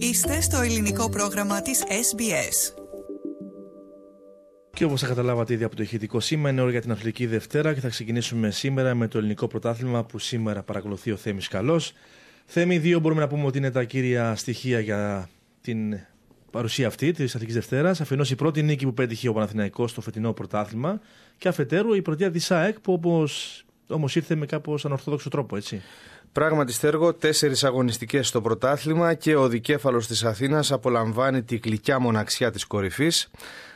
Είστε στο ελληνικό πρόγραμμα της SBS. Και όπως θα καταλάβατε ήδη από το ηχητικό σήμα, είναι ώρα για την Αθλητική Δευτέρα και θα ξεκινήσουμε σήμερα με το ελληνικό πρωτάθλημα που σήμερα παρακολουθεί ο Θέμης Καλός. Θέμη, δύο μπορούμε να πούμε ότι είναι τα κύρια στοιχεία για την παρουσία αυτή της Αθλητικής Δευτέρας. Αφενός η πρώτη νίκη που πέτυχε ο Παναθηναϊκός στο φετινό πρωτάθλημα και αφετέρου η πρωτεία της ΑΕΚ που όμως ήρθε με κάπως ανορθόδοξο τρόπο, έτσι. Πράγματι, Στέργο, 4 αγωνιστικές στο πρωτάθλημα και ο δικέφαλος της Αθήνας απολαμβάνει τη γλυκιά μοναξιά της κορυφής.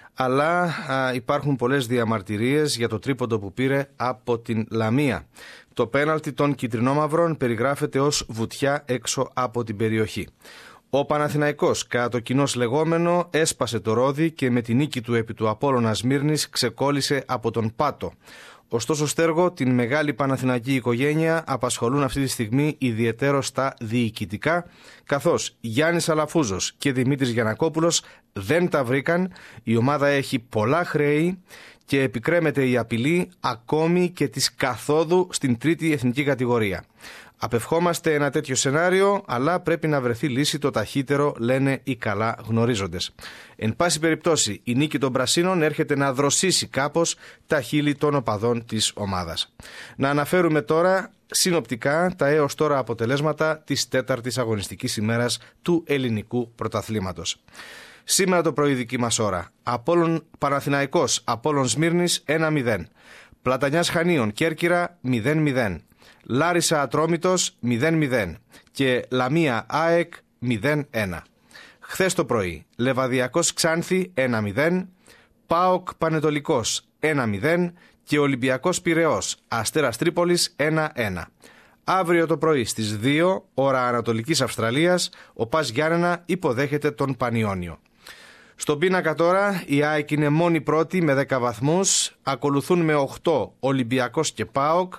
Αλλά υπάρχουν πολλές διαμαρτυρίες για το τρίποντο που πήρε από την Λαμία. Το πέναλτι των κιτρινόμαυρων περιγράφεται ως βουτιά έξω από την περιοχή. Ο Παναθηναϊκός, κατά το κοινώς λεγόμενο, έσπασε το ρόδι και με τη νίκη του επί του Απόλλωνα Σμύρνης ξεκόλλησε από τον πάτο. Ωστόσο, Στέργο, την μεγάλη παναθηναϊκή οικογένεια απασχολούν αυτή τη στιγμή ιδιαιτέρως τα διοικητικά, καθώς Γιάννης Αλαφούζος και Δημήτρης Γιαννακόπουλος δεν τα βρήκαν, η ομάδα έχει πολλά χρέη και επικρέμεται η απειλή ακόμη και της καθόδου στην τρίτη εθνική κατηγορία. Απευχόμαστε ένα τέτοιο σενάριο, αλλά πρέπει να βρεθεί λύση το ταχύτερο, λένε οι καλά γνωρίζοντες. Εν πάση περιπτώσει, η νίκη των Πρασίνων έρχεται να δροσίσει κάπως τα χείλη των οπαδών της ομάδας. Να αναφέρουμε τώρα συνοπτικά τα έως τώρα αποτελέσματα της τέταρτης αγωνιστικής ημέρας του ελληνικού πρωταθλήματος. Σήμερα το πρωί δική μας ώρα, Παναθηναϊκός Απόλλων Σμύρνης 1-0, Πλατανιάς Χανίων Κέρκυρα 0-0. Λάρισα Ατρόμητος 0-0 και Λαμία ΑΕΚ 0-1. Χθες το πρωί Λεβαδιακός Ξάνθη 1-0, ΠΑΟΚ Πανετολικός 1-0 και Ολυμπιακός Πειραιώς Αστέρας Τρίπολης 1-1. Αύριο το πρωί στις 2 ώρα Ανατολικής Αυστραλίας ο ΠΑΣ Γιάννενα υποδέχεται τον Πανιόνιο. Στον πίνακα τώρα η ΑΕΚ είναι μόνη πρώτη με 10 βαθμούς, ακολουθούν με 8 Ολυμπιακός και ΠΑΟΚ.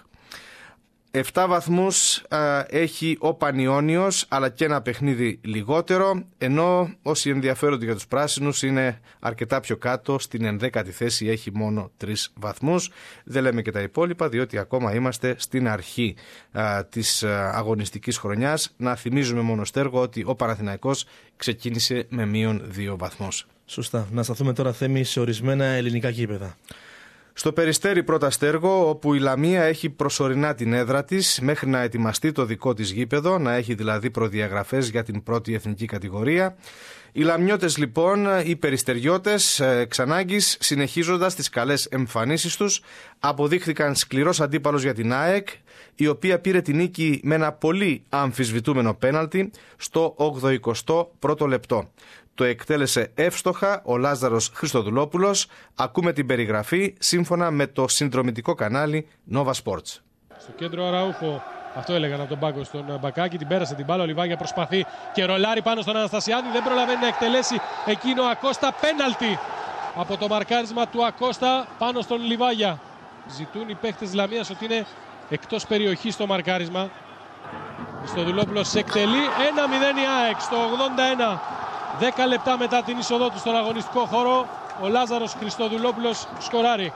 7 βαθμούς έχει ο Πανιόνιος, αλλά και ένα παιχνίδι λιγότερο, ενώ όσοι ενδιαφέρονται για τους πράσινους είναι αρκετά πιο κάτω, στην 11η θέση έχει μόνο 3 βαθμούς. Δεν λέμε και τα υπόλοιπα, διότι ακόμα είμαστε στην αρχή της αγωνιστικής χρονιάς. Να θυμίζουμε μόνο, Στέργο, ότι ο Παναθηναϊκός ξεκίνησε με μείον 2 βαθμούς. Σωστά. Να σταθούμε τώρα, Θέμη, σε ορισμένα ελληνικά γήπεδα. Στο Περιστέρι πρώτα, Στέργο, όπου η Λαμία έχει προσωρινά την έδρα της μέχρι να ετοιμαστεί το δικό της γήπεδο, να έχει δηλαδή προδιαγραφές για την πρώτη εθνική κατηγορία. Οι Λαμιώτες λοιπόν, οι Περιστεριώτες εξ ανάγκης, συνεχίζοντας τις καλές εμφανίσεις τους, αποδείχθηκαν σκληρός αντίπαλος για την ΑΕΚ, η οποία πήρε την νίκη με ένα πολύ αμφισβητούμενο πέναλτι στο 81ο λεπτό. Το εκτέλεσε εύστοχα ο Λάζαρος Χριστοδουλόπουλος. Ακούμε την περιγραφή σύμφωνα με το συνδρομητικό κανάλι Nova Sports. Στο κέντρο Αραούχο, αυτό έλεγαν από τον πάγκο στον Μπακάκη, την πέρασε την μπάλα, ο Λιβάγια προσπαθεί και ρολάρει πάνω στον Αναστασιάδη, δεν προλαβαίνει να εκτελέσει εκείνο Ακώστα, πέναλτι από το μαρκάρισμα του Ακώστα πάνω στον Λιβάγια. Ζητούν οι παίχτες Λαμίας ότι είναι εκτός περιοχής το μαρκάρισμα. Χριστοδουλόπουλος εκτελεί 1-0 η ΑΕΚ στο 81. 10 λεπτά μετά την είσοδό του στον αγωνιστικό χώρο, ο Λάζαρος Χριστοδουλόπουλος σκοράρει.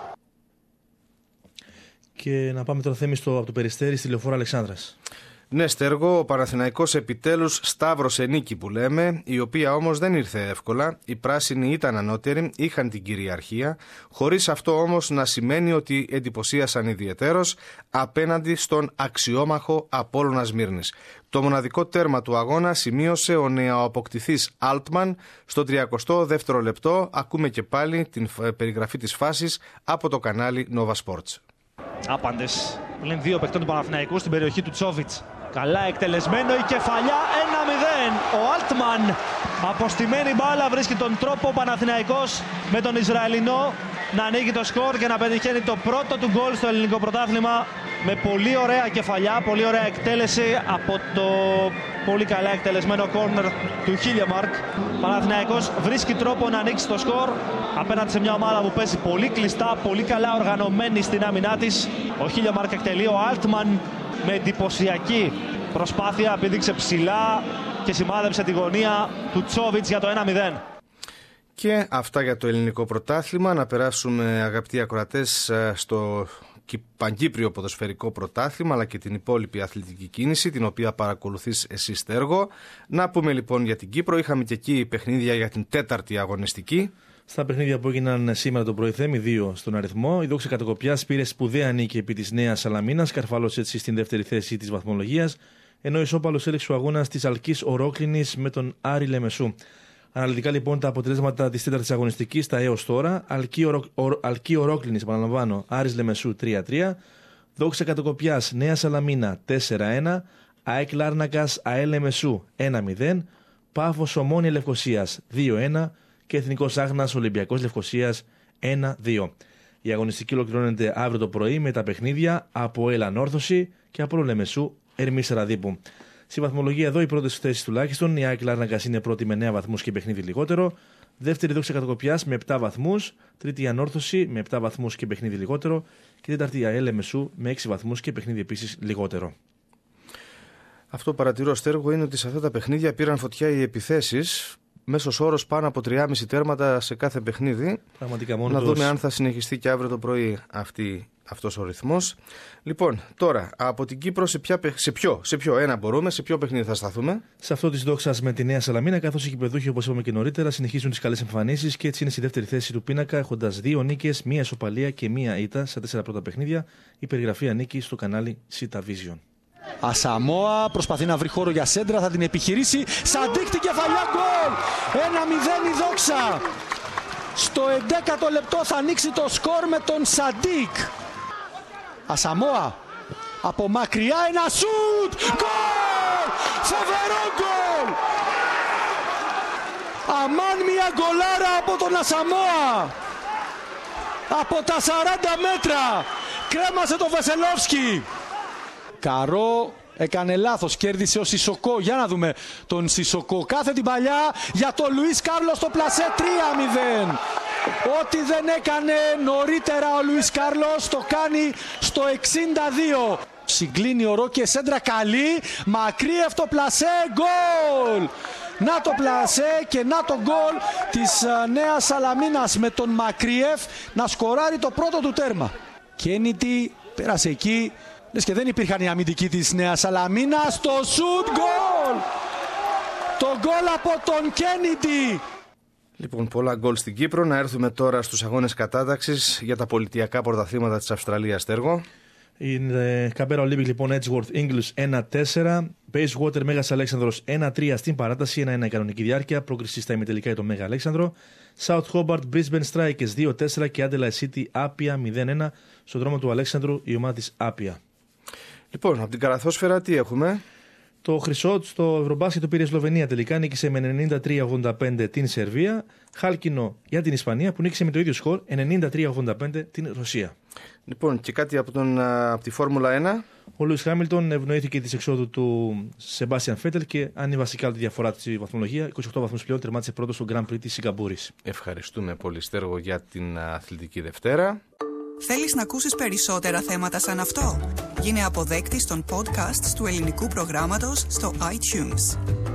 Και να πάμε τώρα, Θέμη, από το Περιστέρι στη Λεωφόρο Αλεξάνδρας. Ναι, Στέργο, ο Παναθηναϊκός επιτέλους σταύρωσε νίκη που λέμε, η οποία όμως δεν ήρθε εύκολα. Οι πράσινοι ήταν ανώτεροι, είχαν την κυριαρχία, χωρίς αυτό όμως να σημαίνει ότι εντυπωσίασαν ιδιαιτέρως απέναντι στον αξιόμαχο Απόλλωνα Σμύρνης. Το μοναδικό τέρμα του αγώνα σημείωσε ο νεοαποκτηθής Altman στο 32ο λεπτό. Ακούμε και πάλι την περιγραφή της φάσης από το κανάλι Nova Sports. Άπαντες πλην 2 παιχτών του Παναθηναϊκού στην περιοχή του Τσόβιτς. Καλά εκτελεσμένο, η κεφαλιά 1-0. Ο Altman από στημένη μπάλα βρίσκει τον τρόπο ο Παναθηναϊκός με τον Ισραηλινό να ανοίγει το σκορ και να πετυχαίνει το πρώτο του γκολ στο ελληνικό πρωτάθλημα με πολύ ωραία κεφαλιά, πολύ ωραία εκτέλεση από το πολύ καλά εκτελεσμένο κόρνερ του Χίλιαμαρκ. Παναθηναϊκός βρίσκει τρόπο να ανοίξει το σκορ απέναντι σε μια ομάδα που παίζει πολύ κλειστά, πολύ καλά οργανωμένη στην άμυνά της. Ο Χίλιαμαρκ εκτελεί, ο Altman με εντυπωσιακή προσπάθεια πήδηξε ψηλά και σημάδεψε τη γωνία του Τσόβιτς για το 1-0. Και αυτά για το ελληνικό πρωτάθλημα. Να περάσουμε, αγαπητοί ακροατές, στο Παγκύπριο Ποδοσφαιρικό Πρωτάθλημα, αλλά και την υπόλοιπη αθλητική κίνηση, την οποία παρακολουθείς εσύ, Στέργο. Να πούμε λοιπόν για την Κύπρο. Είχαμε και εκεί παιχνίδια για την 4η αγωνιστική. Στα παιχνίδια που έγιναν σήμερα το πρωί, Θέμη, 2 στον αριθμό. Η Δόξα Κατοκοπιάς πήρε σπουδαία νίκη επί της Νέας Σαλαμίνας, καρφάλωσε έτσι στην δεύτερη θέση της βαθμολογίας, ενώ ισόπαλος έλεξε ο αγώνας της Αλκής Ορόκληνης με τον Άρη Λεμεσού. Αναλυτικά λοιπόν τα αποτελέσματα της 4ης αγωνιστικής τα έως τώρα. Αλκή Ορόκληνης, επαναλαμβάνω, Άρης Λεμεσού 3-3. Δόξα Κατοκοπιάς Νέα Σαλαμίνα 4-1. ΑΕΚ Λάρνακας ΑΕΛ Λεμεσού 1-0. Πάφος Ομόνια Λευκοσίας 2-1. Και Εθνικός Άχνας Ολυμπιακός Λευκοσίας 1-2. Η αγωνιστική ολοκληρώνεται αύριο το πρωί με τα παιχνίδια ΑΠΟΕΛ Ανόρθωση και ΑΠΟΕΛ Λεμεσού Ερμής Σαραδίπου. Στη βαθμολογία εδώ οι πρώτες θέσεις τουλάχιστον. Η ΑΕΚ Λάρνακας είναι πρώτη με 9 βαθμούς και παιχνίδι λιγότερο. Δεύτερη Δόξα Κατοκοπιάς με 7 βαθμούς. Τρίτη η Ανόρθωση με 7 βαθμούς και παιχνίδι λιγότερο. Και τέταρτη η ΑΕΛ Λεμεσού με 6 βαθμούς και παιχνίδι επίσης λιγότερο. Αυτό που παρατηρώ, Στέργο, είναι ότι σε αυτά τα παιχνίδια πήραν φωτιά οι επιθέσεις. Μέσος όρος πάνω από 3,5 τέρματα σε κάθε παιχνίδι. Πραγματικά να δούμε αν θα συνεχιστεί και αύριο το πρωί αυτός ο ρυθμός. Λοιπόν, τώρα από την Κύπρο σε ποιο παιχνίδι θα σταθούμε? Σε αυτό της Δόξας με τη Νέα Σαλαμίνα, καθώς οι κυπεδούχοι, όπως είπαμε και νωρίτερα, συνεχίζουν τις καλές εμφανίσεις και έτσι είναι στη δεύτερη θέση του πίνακα, έχοντας 2 νίκες, 1 ισοπαλία και 1 ήττα στα 4 πρώτα παιχνίδια. Η περιγραφή ανήκει στο κανάλι Sita Vision. Ασαμόα προσπαθεί να βρει χώρο για σέντρα, θα την επιχειρήσει. Σαντίκ την κεφαλιά, γκολ! 1-0 η Δόξα. Στο 11ο λεπτό θα ανοίξει το σκορ με τον Σαντίκ. Ασαμόα από μακριά, ένα σουτ! Γκολ! Φοβερό γκολ! Αμάν μια γκολάρα από τον Ασαμόα. Από τα 40 μέτρα κρέμασε τον Βεσελόφσκι. Καρό έκανε λάθος, κέρδισε ο Σισοκό. Για να δούμε τον Σισοκό. Κάθε την παλιά για τον Λουίς Κάρλος στο πλασέ 3-0. Ό,τι δεν έκανε νωρίτερα ο Λουίς Κάρλος το κάνει στο 62. Συγκλίνει ο Ρόκε, σέντρα καλή, Μακρύεφ το πλασέ, γκολ! Να το πλασέ και να το γκολ της Νέας Σαλαμίνας με τον Μακρύεφ να σκοράρει το πρώτο του τέρμα. Κένιτι πέρασε εκεί. Λες και δεν υπήρχαν οι αμυντικοί της Νέας Σαλαμίνας. Το σουτ, γκολ! Το γκολ από τον Κένιτι. Λοιπόν, πολλά γκολ στην Κύπρο. Να έρθουμε τώρα στους αγώνες κατάταξης για τα πολιτιακά πρωταθλήματα της Αυστραλίας, Στέργο. Είναι Καμπέρα Ολύμπικ λοιπόν, Edgeworth English 1-4. Bayswater Μέγας Αλέξανδρος 1-3 στην παράταση, 1-1 η κανονική διάρκεια. Πρόκριση στα ημιτελικά για το Μέγα Αλέξανδρο. South Hobart Brisbane Strikers 2-4 και Adelaide City Άπια 0-1. Στον δρόμο του Αλέξανδρου η ομάδα της Άπια. Λοιπόν, από την καραθόσφαιρα τι έχουμε? Το χρυσό στο Ευρωμπάσκετ το πήρε η Σλοβενία τελικά, νίκησε με 93-85 την Σερβία. Χάλκινο για την Ισπανία που νίκησε με το ίδιο σκορ 93-85 την Ρωσία. Λοιπόν, και κάτι από τη Φόρμουλα 1. Ο Λούις Χάμιλτον ευνοήθηκε τη εξόδου του Σεμπάστιαν Φέτελ και αν είναι βασικά τη διαφορά τη βαθμολογία, 28 βαθμούς πλέον, τερμάτισε πρώτος στο Grand Prix της Σιγκαπούρης. Ευχαριστούμε πολύ, Στέργο, για την Αθλητική Δευτέρα. Θέλεις να ακούσεις περισσότερα θέματα σαν αυτό? Γίνε αποδέκτης των podcasts του ελληνικού προγράμματος στο iTunes.